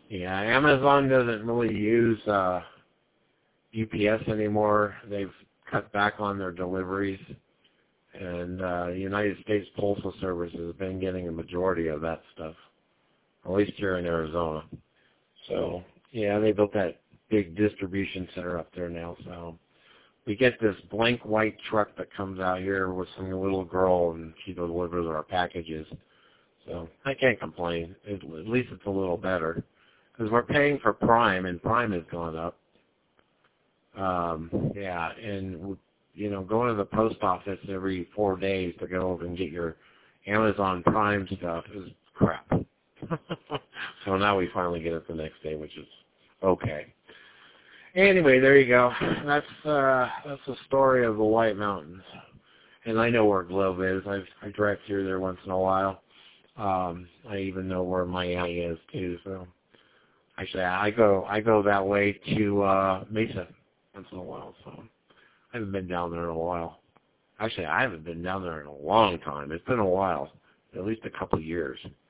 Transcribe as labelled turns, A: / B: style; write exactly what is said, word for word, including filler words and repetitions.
A: Yeah, Amazon doesn't really use uh, U P S anymore. They've cut back on their deliveries, and uh, the United States Postal Service has been getting a majority of that stuff, at least here in Arizona. So, yeah, they built that big distribution center up there now. So we get this blank white truck that comes out here with some little girl, and she delivers our packages. So I can't complain. It, at least it's a little better. Because we're paying for Prime, and Prime has gone up. Um, yeah, and, you know, going to the post office every four days to go over and get your Amazon Prime stuff is crap. So now we finally get it the next day, which is okay. Anyway, there you go. That's uh, that's the story of the White Mountains. And I know where Globe is. I've, I drive through there once in a while. Um, I even know where Miami is, too, so... Actually, I go I go that way to uh, Mesa once in a while, so I haven't been down there in a while. Actually, I haven't been down there in a long time. It's been a while, at least a couple of years.